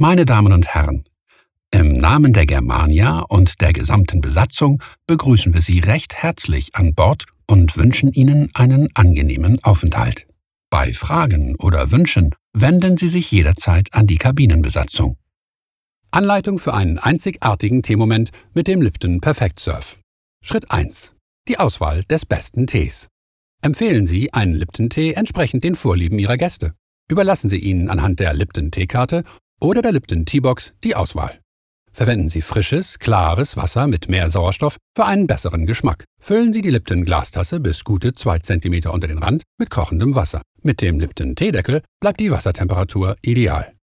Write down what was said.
Meine Damen und Herren, im Namen der Germania und der gesamten Besatzung begrüßen wir Sie recht herzlich an Bord und wünschen Ihnen einen angenehmen Aufenthalt. Bei Fragen oder Wünschen wenden Sie sich jederzeit an die Kabinenbesatzung. Anleitung für einen einzigartigen Teemoment mit dem Lipton Perfect Serve. Schritt 1. Die Auswahl des besten Tees. Empfehlen Sie einen Lipton-Tee entsprechend den Vorlieben Ihrer Gäste. Überlassen Sie ihnen anhand der Lipton-Teekarte oder der Lipton Teebox die Auswahl. Verwenden Sie frisches, klares Wasser mit mehr Sauerstoff für einen besseren Geschmack. Füllen Sie die Lipton-Glastasse bis gute 2 cm unter den Rand mit kochendem Wasser. Mit dem Lipton-Teedeckel bleibt die Wassertemperatur ideal.